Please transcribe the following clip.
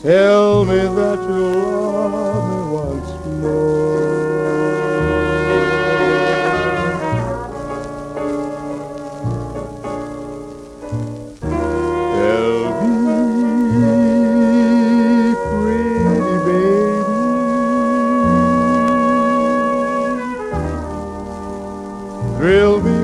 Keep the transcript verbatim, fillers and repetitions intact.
Tell me that you'll love me once more. Tell me, pretty baby, thrill me